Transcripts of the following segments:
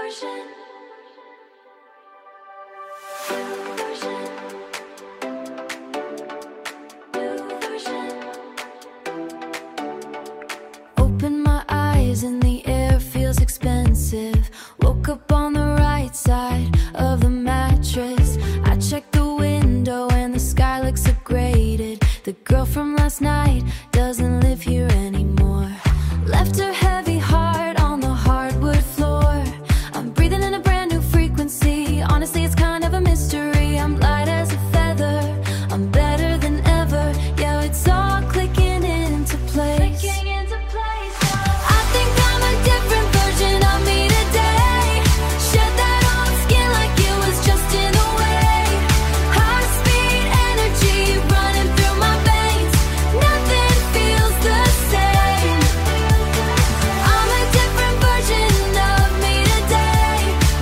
version. Open my eyes and the air feels expensive. Woke up on the right side of the mattress. I checked the window and the sky looks upgraded. The girl from last night doesn't live here anymore. Left her heavy heart on the hardwood floor. I'm breathing in a brand new frequency. Honestly, it's kind of a mystery. I'm light as a feather, I'm better than ever. Yeah, it's all clicking into place. I think I'm a different version of me today. Shed that old skin like it was just in the way. High speed energy running through my veins. Nothing feels the same. I'm a different version of me today.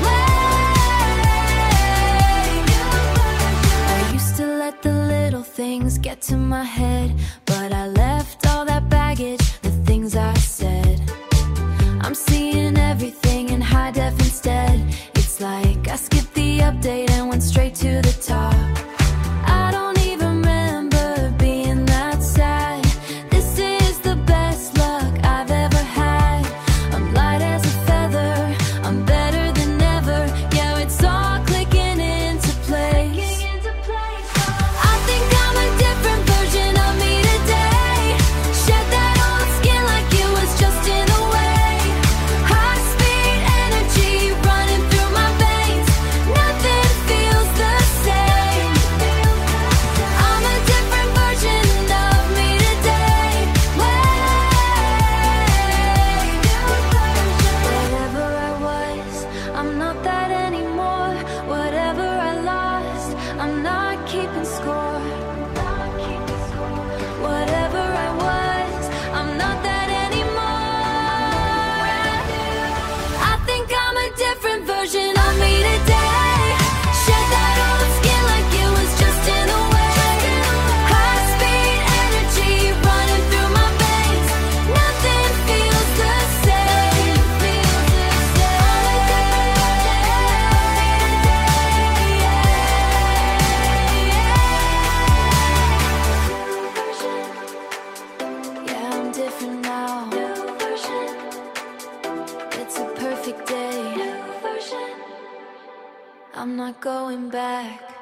I used to let the little things get to my head, but I left all that baggage, the things I said. I'm seeing everything in high def instead. It's like I skipped the update and went straight to the top. I don't even remember being that sad. This is the best luck I've ever had. I'm light as a feather, I'm better than ever. Yeah, it's all clicking into place. I think I'm a different version of me today. Shed that old skin like it was just in the way. High speed energy running through my veins. Nothing feels the same. I'm a different version of me today. Whatever I was, I'm not that anymore. Whatever I lost, I'm not keeping score. Whatever I was, I'm not that anymore. I think I'm a different version of me today. Shed that old skin like it was just in the way. High speed energy running through my veins. Nothing feels the same. Yeah, I'm different now. It's a perfect day. I'm not going back.